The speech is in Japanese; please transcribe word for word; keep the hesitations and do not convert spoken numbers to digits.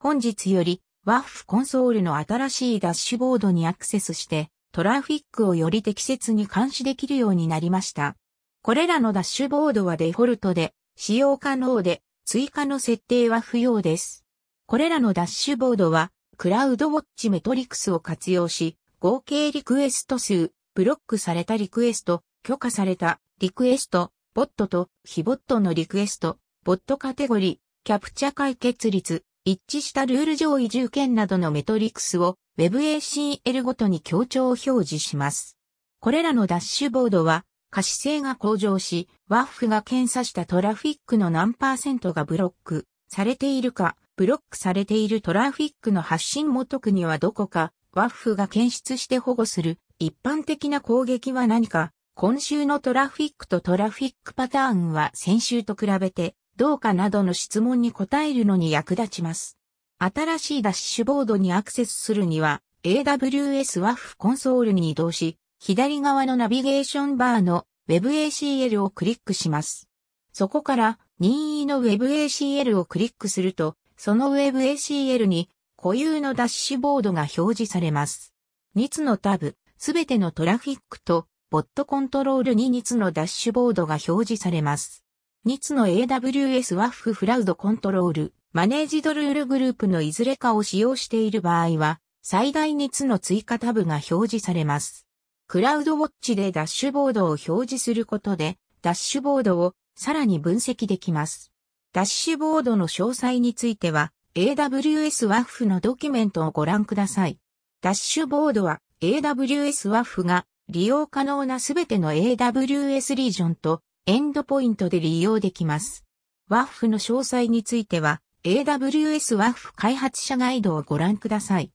本日より ダッフ コンソールの新しいダッシュボードにアクセスしてトラフィックをより適切に監視できるようになりました。これらのダッシュボードはデフォルトで使用可能で追加の設定は不要です。これらのダッシュボードはクラウドウォッチメトリクスを活用し合計リクエスト数、ブロックされたリクエスト、許可されたリクエスト、ボットと非ボットのリクエスト、ボットカテゴリー、キャプチャ解決率、一致したルール上位じゅうけんなどのメトリクスを ウェブエーシーエル ごとに強調表示します。これらのダッシュボードは可視性が向上し、ダッフ が検査したトラフィックの何パーセントがブロックされているか、ブロックされているトラフィックの発信元国はどこか、ダッフ が検出して保護する一般的な攻撃は何か、今週のトラフィックとトラフィックパターンは先週と比べてどうかなどの質問に答えるのに役立ちます。新しいダッシュボードにアクセスするには エーダブリューエス ダッフ コンソールに移動し、左側のナビゲーションバーの ウェブエーシーエル をクリックします。そこから任意の ウェブエーシーエル をクリックすると、その ウェブエーシーエル に固有のダッシュボードが表示されます。につのタブ、すべてのトラフィックとボットコントロールににつのダッシュボードが表示されます。につの エーダブリューエス ダッフ クラウドコントロール、マネージドルールグループのいずれかを使用している場合は、最大につの追加タブが表示されます。クラウドウォッチでダッシュボードを表示することで、ダッシュボードをさらに分析できます。ダッシュボードの詳細については、エーダブリューエス ダッフ のドキュメントをご覧ください。ダッシュボードは エーダブリューエス ダッフ が利用可能なすべての エーダブリューエス リージョンとエンドポイントで利用できます。ダッフ の詳細については、エーダブリューエス ダッフ 開発者ガイドをご覧ください。